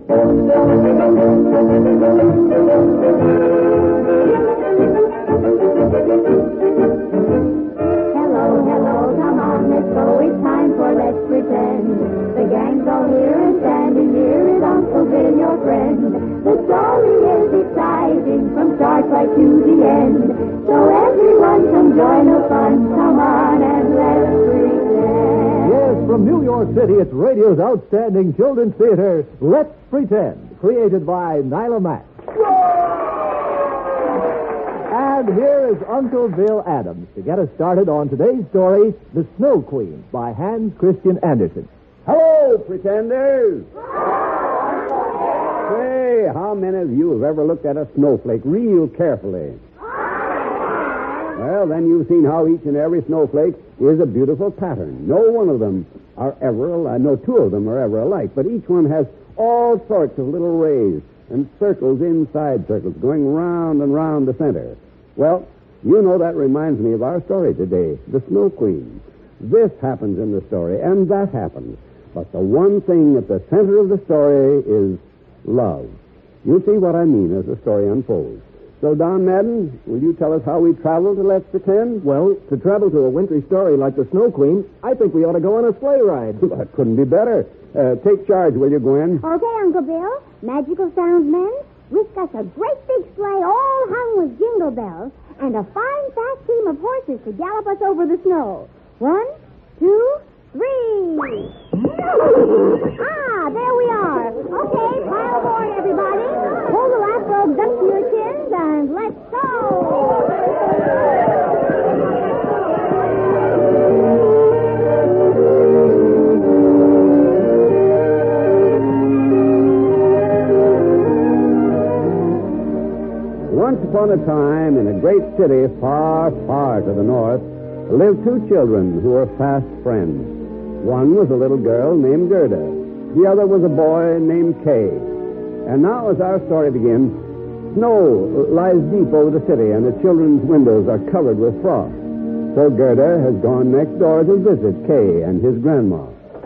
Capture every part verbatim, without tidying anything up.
hello, come on, let's go. It's time for Let's Pretend. The gang's all here and standing here is Uncle Bill, your friend. The story is exciting from start right to the end. So everyone come join the fun. Come on and let's pretend. Yes, from New York City, it's radio's outstanding children's theater, Let's Pretend, created by Nyla Max. And here is Uncle Bill Adams to get us started on today's story, The Snow Queen, by Hans Christian Andersen. Hello, pretenders! Say, how many of you have ever looked at a snowflake real carefully? Well, then you've seen how each and every snowflake is a beautiful pattern. No one of them are ever alike. No two of them are ever alike, but each one has all sorts of little rays and circles inside circles going round and round the center. Well, you know, that reminds me of our story today, the Snow Queen. This happens in the story, and that happens. But the one thing at the center of the story is love. You'll see what I mean as the story unfolds. So, Don Madden, will you tell us how we travel to Let's Pretend? Well, to travel to a wintry story like the Snow Queen, I think we ought to go on a sleigh ride. That couldn't be better. Uh, take charge, will you, Gwen? Okay, Uncle Bill. Magical sounds, men. Whisk us a great big sleigh all hung with jingle bells and a fine, fast team of horses to gallop us over the snow. One, two, three. Ah, there we are. Okay, pile aboard, everybody. Pull the lap robes up to your chins and let's go. Once upon a time, in a great city far, far to the north, lived two children who were fast friends. One was a little girl named Gerda. The other was a boy named Kay. And now, as our story begins, snow lies deep over the city, and the children's windows are covered with frost. So Gerda has gone next door to visit Kay and his grandma.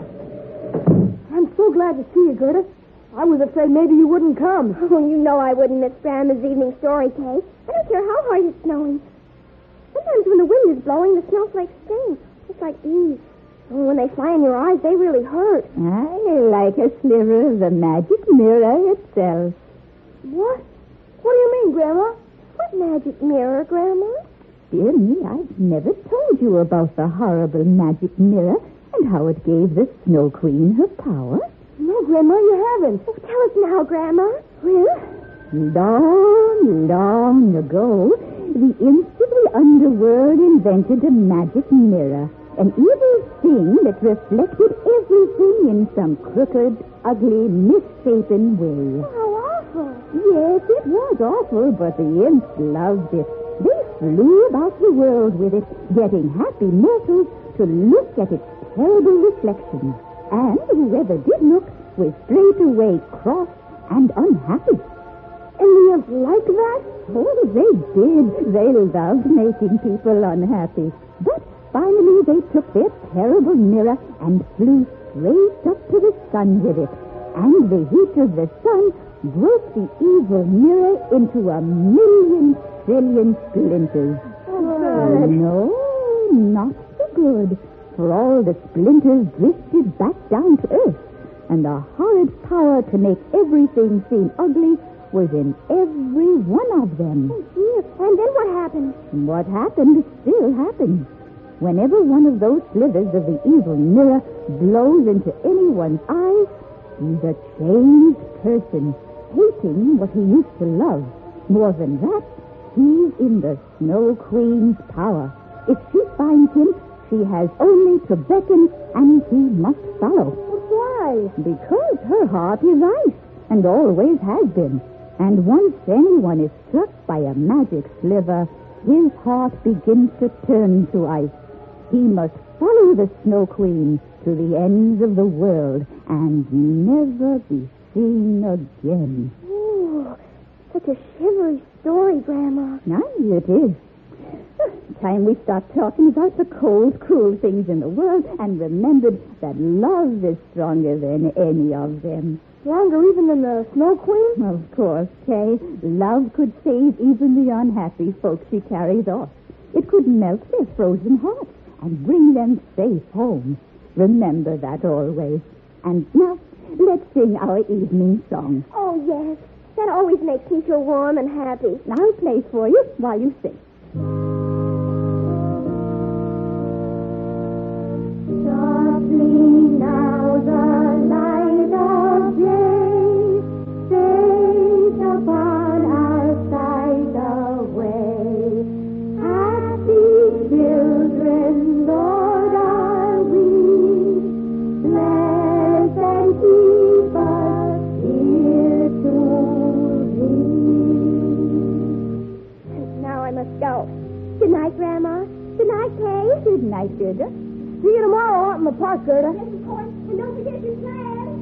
I'm so glad to see you, Gerda. I was afraid maybe you wouldn't come. Oh, you know I wouldn't miss Grandma's evening story, Kay. I don't care how hard it's snowing. Sometimes when the wind is blowing, the snowflakes sting, just like bees. And when they fly in your eyes, they really hurt. I like a sliver of the magic mirror itself. What? What do you mean, Grandma? What magic mirror, Grandma? Dear me, I've never told you about the horrible magic mirror and how it gave the Snow Queen her power. No, Grandma, you haven't. Oh, tell us now, Grandma. Well? Long, long ago, the instantly underworld invented a magic mirror, an evil thing that reflected everything in some crooked, ugly, misshapen way. How awful. Yes, it was awful, but the imps loved it. They flew about the world with it, getting happy mortals to look at its terrible reflection. And whoever did look was straightway cross and unhappy. And the imps liked that? Oh, they did. They loved making people unhappy. But finally they took their terrible mirror and flew straight up to the sun with it. And the heat of the sun broke the evil mirror into a million trillion splinters. Oh, no, not so good. For all the splinters drifted back down to earth, and the horrid power to make everything seem ugly was in every one of them. Oh, dear. And then what happened? What happened still happens. Whenever one of those slivers of the evil mirror blows into anyone's eyes, he's a changed person, hating what he used to love. More than that, he's in the Snow Queen's power. If she finds him, she has only to beckon, and he must follow. But why? Because her heart is ice, and always has been. And once anyone is struck by a magic sliver, his heart begins to turn to ice. He must follow the Snow Queen to the ends of the world and never be seen again. Ooh, such a shivery story, Grandma. Aye, it is. Time we start talking about the cold, cruel things in the world and remembered that love is stronger than any of them. Stronger even than the Snow Queen? Of course, Kay. Love could save even the unhappy folks she carries off. It could melt their frozen hearts and bring them safe home. Remember that always. And now, let's sing our evening song. Oh, yes. That always makes me feel warm and happy. I'll play for you while you sing. Softly now the light of day fades upon our sight away. Happy children, Lord, are we. Bless and keep us here to thee. Now I must go. Good night, Grandma. Good night, Kay. Good night, Gerda. See you tomorrow out in the park, Gerda. Yes, of course. And don't forget your sled.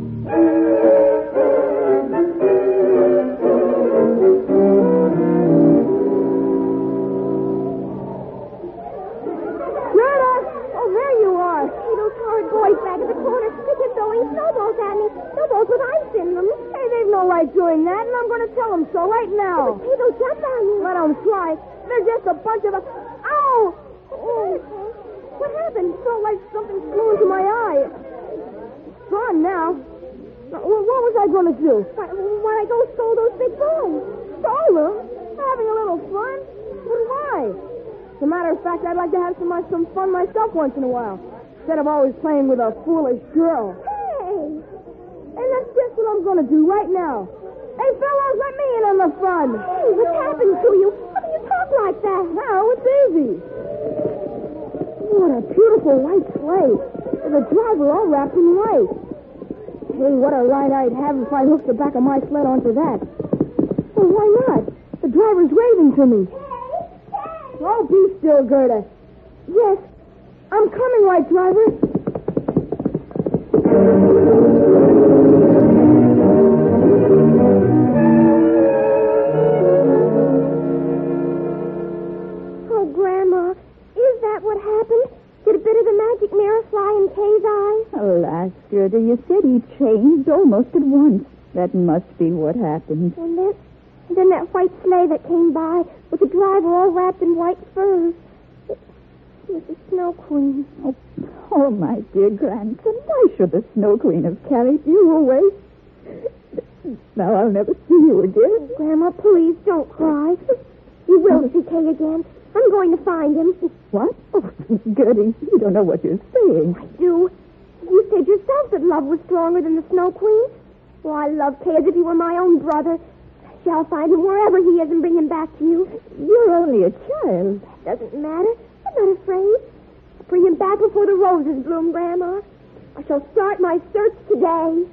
Gerda! Oh, there you are. Hey, those horrid boys back at the corner. They keep throwing snowballs at me. Snowballs with ice in them. Hey, they've no right doing that, and I'm going to tell them so right now. Hey, they'll jump on you. Let them try. They're just a bunch of... Ow! Oh, What happened? felt like something flew into my eye. It's gone now. Now, wh- What was I going to do? Why, why'd I go scold those big boys? Stole them? Having a little fun? But why? As a matter of fact, I'd like to have some, uh, some fun myself once in a while, instead of always playing with a foolish girl. Hey! And that's just what I'm going to do right now. Hey, fellas, let me in on the fun. Hey, what's happened to you? How can you talk like that? Now it's easy. What a beautiful white sleigh. With the driver all wrapped in white. Hey, what a ride I'd have if I hooked the back of my sled onto that. Well, why not? The driver's waving to me. Oh, be still, Gerda. Yes, I'm coming, right, driver. Oh, Grandma, is that what happened? Did a bit of the magic mirror fly in Kay's eye? Alas, Gerda, you said he changed almost at once. That must be what happened. And then, and then that white sleigh that came by with the driver all wrapped in white furs. It, it was the Snow Queen. Oh, oh, my dear grandson, why should the Snow Queen have carried you away? Now I'll never see you again. Grandma, please don't cry. You will see Kay again. I'm going to find him. What? Oh, Gertie, you don't know what you're saying. I do. You said yourself that love was stronger than the Snow Queen. Well, I love Kay as if he were my own brother. I shall find him wherever he is and bring him back to you. You're only a child. Doesn't matter. I'm not afraid. I'll bring him back before the roses bloom, Grandma. I shall start my search today.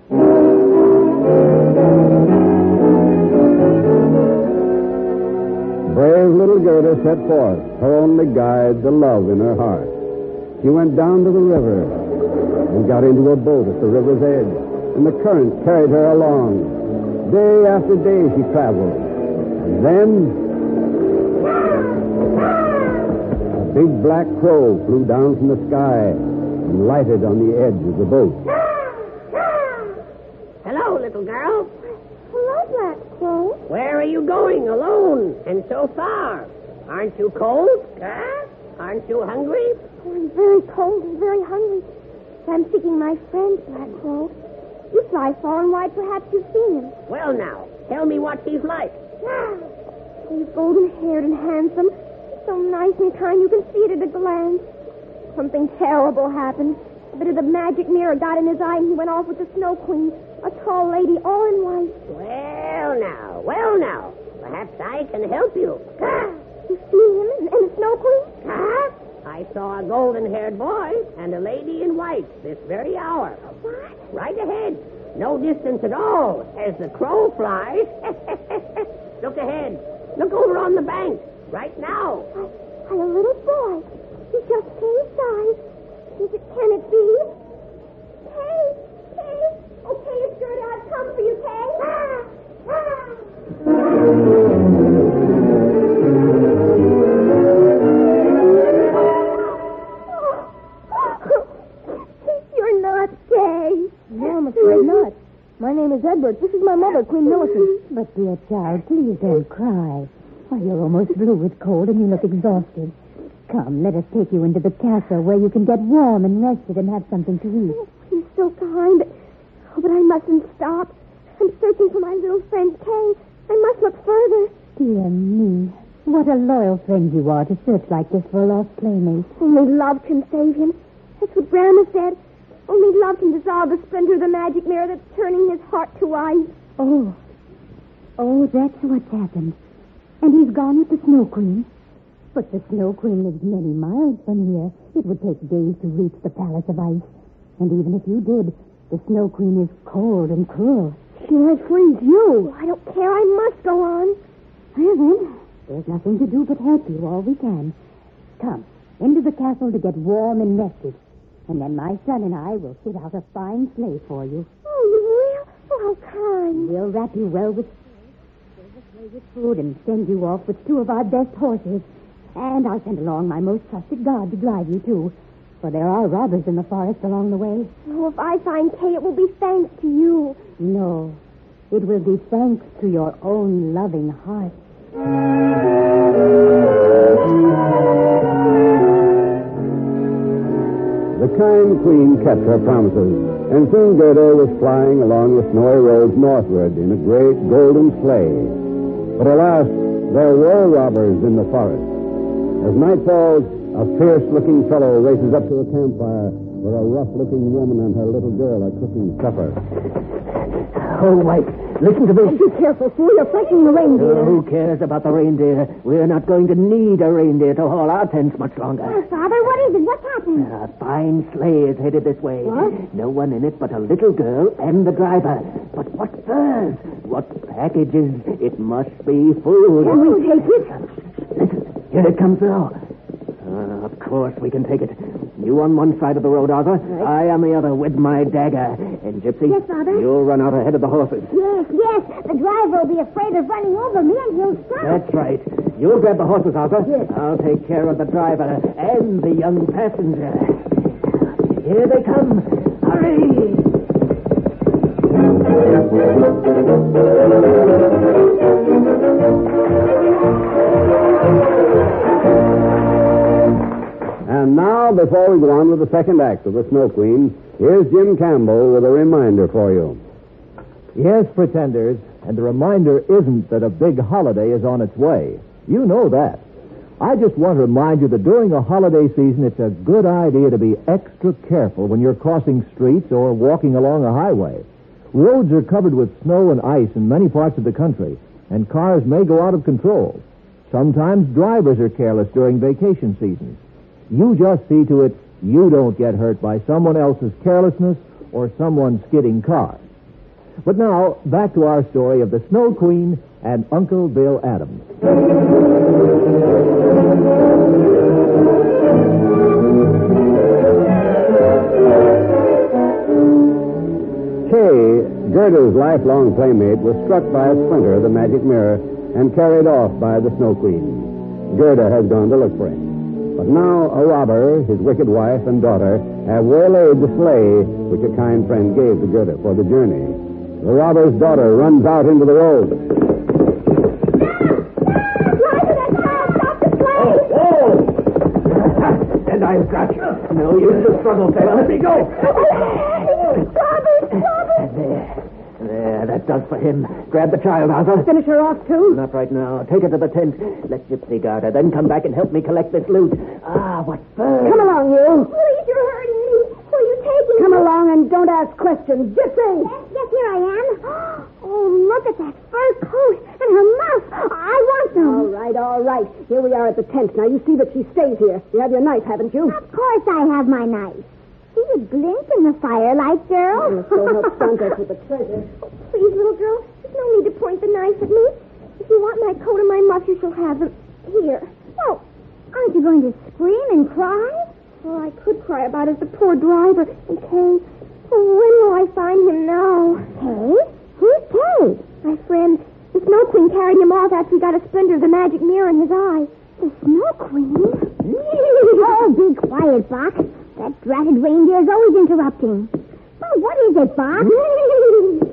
Brave little Gerda set forth, her only guide, the love in her heart. She went down to the river and got into a boat at the river's edge, and the current carried her along. Day after day she traveled. And then a big black crow flew down from the sky and lighted on the edge of the boat. Hello, little girl. Hello, Black Crow. Where are you going alone and so far? Aren't you cold? Huh? Aren't you hungry? Oh, I'm very cold and very hungry. I'm seeking my friend, Black Crow. You fly far and wide. Perhaps you've seen him. Well, now, tell me what he's like. He's golden-haired and handsome. So nice and kind you can see it at a glance. Something terrible happened. A bit of the magic mirror got in his eye and he went off with the Snow Queen, a tall lady all in white. Well, now, well, now. Perhaps I can help you. Huh? You've seen him and, and the Snow Queen? Huh? I saw a golden-haired boy and a lady in white this very hour. What? Right ahead. No distance at all as the crow flies. Look ahead. Look over on the bank. Right now. Why, why, a little boy. He's just Kay's size. Is it, can it be? Kay! Kay! Oh, Kay, it's Gerda. I've come for you, Kay. Ah! Ah! You're not Kay. No, I'm afraid not. My name is Edward. This is my mother, Queen Millicent. But, dear child, please don't cry. Why, you're almost blue with cold and you look exhausted. Come, let us take you into the castle where you can get warm and rested and have something to eat. He's so kind. Oh, but I mustn't stop. I'm searching for my little friend, Kay. I must look further. Dear me, what a loyal friend you are to search like this for a lost playmate. Only love can save him. That's what Grandma said. Only love can dissolve the splinter of the magic mirror that's turning his heart to ice. Oh. Oh, that's what's happened. And he's gone with the Snow Queen. But the Snow Queen lives many miles from here. It would take days to reach the Palace of Ice. And even if you did, the Snow Queen is cold and cruel. She might freeze you. I don't care. I must go on. Well, then, there's nothing to do but help you all we can. Come, into the castle to get warm and rested. And then my son and I will fit out a fine sleigh for you. Oh, you will? Oh, how kind. We'll wrap you well with fill the sleigh with food and send you off with two of our best horses. And I'll send along my most trusted guard to drive you, too. For there are robbers in the forest along the way. Oh, if I find Kay, it will be thanks to you. No, it will be thanks to your own loving heart. The kind queen kept her promises, and soon Gerda was flying along the snowy roads northward in a great golden sleigh. But alas, there were robbers in the forest. As night falls, a fierce-looking fellow races up to a campfire where a rough-looking woman and her little girl are cooking supper. Oh, wife, listen to this. Be careful, fool. You're frightening the reindeer. Oh, who cares about the reindeer? We're not going to need a reindeer to haul our tents much longer. Oh, Father, what is it? What's happened? A fine sleigh is headed this way. What? No one in it but a little girl and the driver. But what furs? What packages? It must be food. Can we take it? Listen, here it comes now. Uh, of course we can take it. You on one side of the road, Arthur. Right. I on the other with my dagger. And Gypsy, Yes, Father? you'll run out ahead of the horses. Yes, yes. The driver will be afraid of running over me and he'll stop. That's right. You'll grab the horses, Arthur. Yes. I'll take care of the driver and the young passenger. Here they come. Hurry! And now, before we go on with the second act of The Snow Queen, here's Jim Campbell with a reminder for you. Yes, pretenders, and the reminder isn't that a big holiday is on its way. You know that. I just want to remind you that during a holiday season, it's a good idea to be extra careful when you're crossing streets or walking along a highway. Roads are covered with snow and ice in many parts of the country, and cars may go out of control. Sometimes drivers are careless during vacation season. You just see to it you don't get hurt by someone else's carelessness or someone skidding cars. But now, back to our story of the Snow Queen and Uncle Bill Adams. Kay, Gerda's lifelong playmate, was struck by a splinter of the magic mirror and carried off by the Snow Queen. Gerda has gone to look for him. But now a robber, his wicked wife, and daughter have waylaid the sleigh which a kind friend gave to Gerda for the journey. The robber's daughter runs out into the road. And I've got you. No use to struggle, fella. Let me go. There. There, that does for him. Grab the child, Arthur. Finish her off, too? Not right now. Take her to the tent. Let Gypsy guard her. Then come back and help me collect this loot. Ah, what fun. Come along, you. Please, you're hurting me. Who are you taking? Come along and don't ask questions. Gypsy! Yes, yes, here I am. Oh, look at that fur coat and her muff. I want them. All right, all right. Here we are at the tent. Now, you see that she stays here. You have your knife, haven't you? Of course I have my knife. See it glint in the firelight, girl? Let's go help Santa to the treasure. Please, little girl, there's no need to point the knife at me. If you want my coat and my muff, you shall have them. Here. Oh, aren't you going to scream and cry? Oh, I could cry about it, the poor driver. And Kay. Oh, when will I find him now? Kay? Who's Kay? My friend. The Snow Queen carried him off after he got a splinter of the magic mirror in his eye. The Snow Queen? Oh, be quiet, Box. That dratted reindeer's always interrupting. Oh, what is it, Box?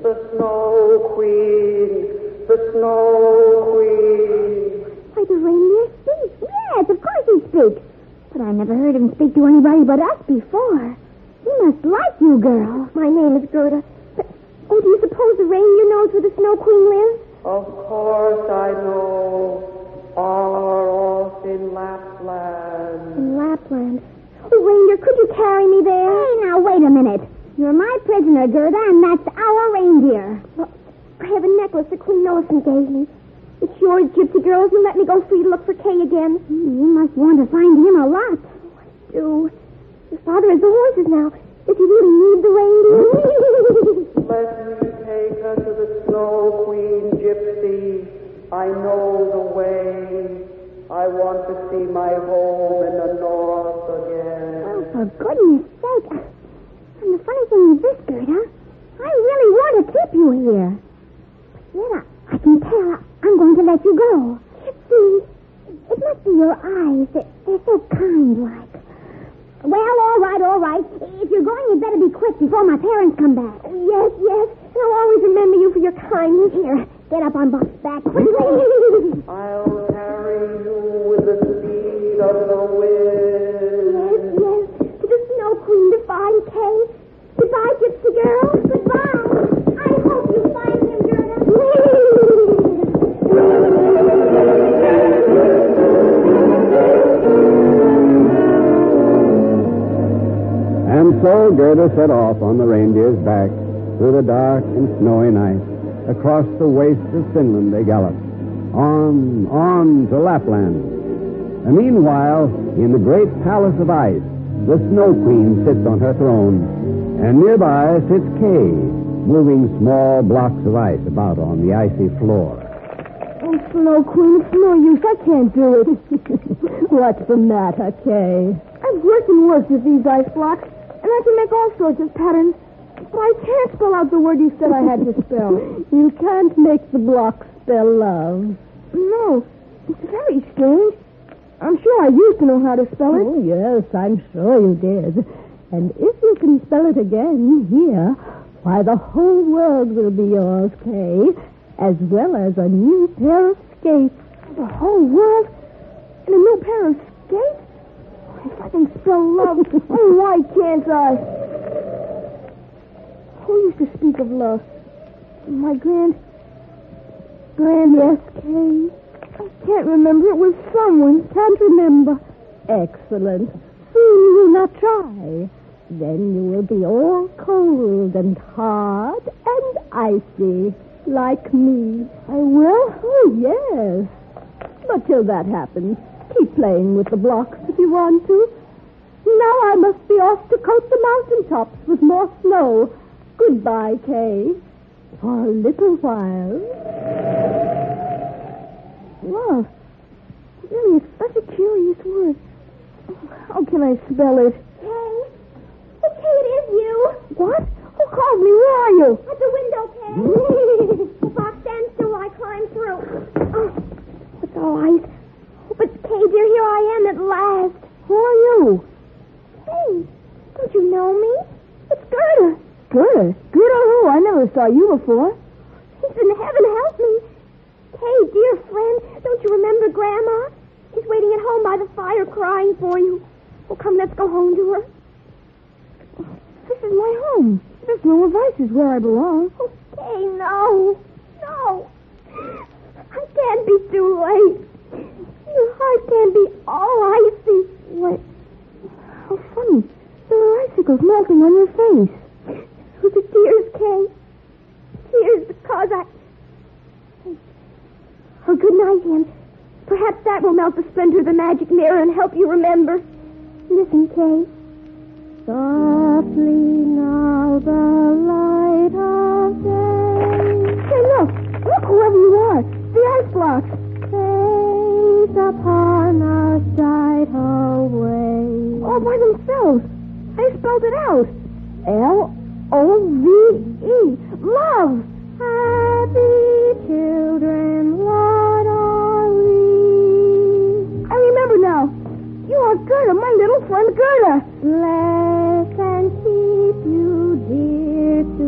The Snow Queen, the Snow Queen. Why, the reindeer speaks. Yes, of course he speaks. But I never heard him speak to anybody but us before. He must like you, girl. My name is Gerda. But, oh, do you suppose the reindeer knows where the Snow Queen lives? Of course I know. Far off in Lapland. In Lapland? Oh, reindeer, could you carry me there? Hey, now, wait a minute. You're my prisoner, Gerda, and that's our reindeer. Well, I have a necklace that Queen Millicent gave me. It's yours, gypsy girls. You let me go free to look for Kay again. Mm, you must want to find him a lot. Oh, I do. Your father has the horses now. Does he really need the reindeer? Let me take her to the Snow Queen, Gypsy. I know the way. I want to see my home in the north again. Oh, for goodness sake. And the funny thing is this, Gerda. I really want to keep you here. But yet I, I can tell I'm going to let you go. See, it must be your eyes. They're, they're so kind-like. Well, all right, all right. If you're going, you'd better be quick before my parents come back. Oh, yes, yes. And I'll always remember you for your kindness. Here, get up on Buck's back quickly. I'll carry you with the speed of the wind. Yes, yes. To the Snow Queen to find Kay. Goodbye, gypsy girl. Goodbye. I hope you find him, Gerda. And so Gerda set off on the reindeer's back through the dark and snowy night. Across the wastes of Finland they galloped. On, on to Lapland. And meanwhile, in the great palace of ice, the Snow Queen sits on her throne. And nearby sits Kay, moving small blocks of ice about on the icy floor. Oh, Snow Queen, it's no use. I can't do it. What's the matter, Kay? I've worked and worked with these ice blocks, and I can make all sorts of patterns. But I can't spell out the word you said I had to spell. You can't make the block spell love. No, it's very strange. I'm sure I used to know how to spell it. Oh, yes, I'm sure you did. And if you can spell it again here, why, the whole world will be yours, Kay, as well as a new pair of skates. The whole world? And a new pair of skates? If I can spell love, oh, why can't I? Who used to speak of love? My grand... Grand... Yes, Kay? I can't remember. It was someone. Can't remember. Excellent. See, you will not try. Then you will be all cold and hard and icy, like me. I will? Oh, yes. But till that happens, keep playing with the blocks if you want to. Now I must be off to coat the mountaintops with more snow. Goodbye, Kay. For a little while. Love. Really, it's such a curious word. How can I spell it? Kay? Oh, Kay, it is you. What? Who called me? Where are you? At the window, Kay. The box stands still while I climb through. Oh, it's all ice. Oh, but, Kay, dear, here I am at last. Who are you? Hey, don't you know me? It's Gerda. Gerda? Gerda who? I never saw you before. He's in heaven, help me. Kay, dear friend, don't you remember Grandma? She's waiting at home by the fire crying for you. Oh, come, let's go home to her. This is my home. This row of ice is where I belong. Oh, Kay, no. No. I can't be too late. Your heart can't be all icy. What? How funny. There are icicles melting on your face. Those are tears, Kay. Tears because I... Oh, good night, Em. Perhaps that will melt the splinter of the magic mirror and help you remember. Listen, Kay. Softly now the light of day. Hey, look. Look, whoever you are. The ice blocks. Fades upon us died away. All by themselves. I spelled it out. L O V E. Love. Happy children, what are we? I remember now. You are Gerda, my little friend Gerda. Bless and keep you dear to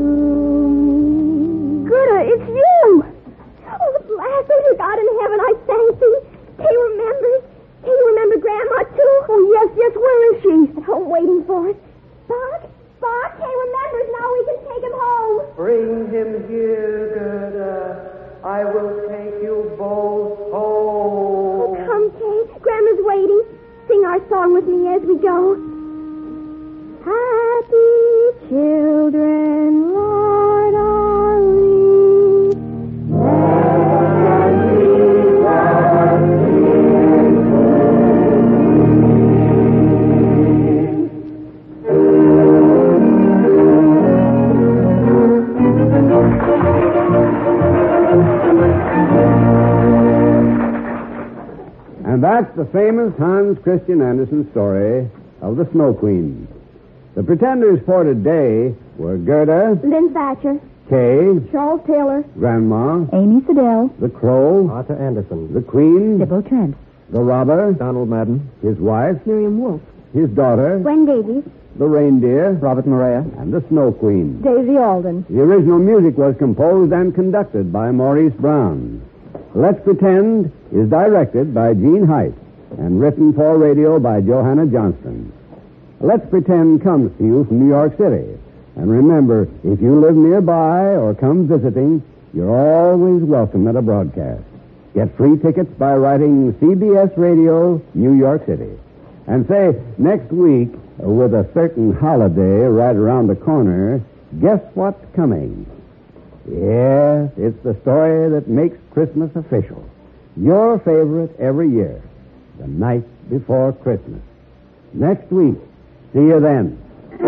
And that's the famous Hans Christian Andersen story of the Snow Queen. The pretenders for today were Gerda, Lynn Thatcher, Kay, Charles Taylor, Grandma, Amy Siddell, the Crow, Arthur Anderson, the Queen, Sybil Trent, the Robber, Donald Madden, his wife, Miriam Wolfe, his daughter, Gwen Davies, the Reindeer, Robert Morea, and the Snow Queen. Daisy Alden. The original music was composed and conducted by Maurice Brown. Let's Pretend is directed by Gene Height and written for radio by Johanna Johnston. Let's Pretend comes to you from New York City. And remember, if you live nearby or come visiting, you're always welcome at a broadcast. Get free tickets by writing C B S Radio, New York City. And say, next week, with a certain holiday right around the corner, guess what's coming? Yes, it's the story that makes Christmas official. Your favorite every year, The Night Before Christmas. Next week. See you then.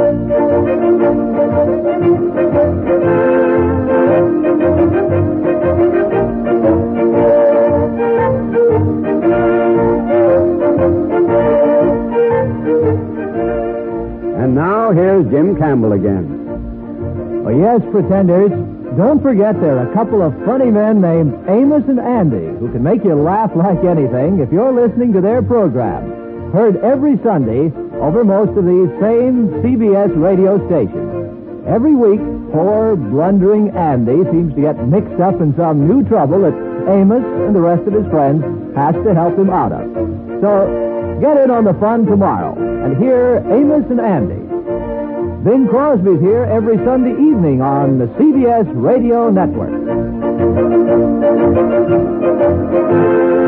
And now here's Jim Campbell again. Oh, yes, Pretenders. Don't forget there are a couple of funny men named Amos and Andy who can make you laugh like anything if you're listening to their program. Heard every Sunday over most of these same C B S radio stations. Every week, poor, blundering Andy seems to get mixed up in some new trouble that Amos and the rest of his friends has to help him out of. So, get in on the fun tomorrow and hear Amos and Andy. Bing Crosby's here every Sunday evening on the C B S Radio Network.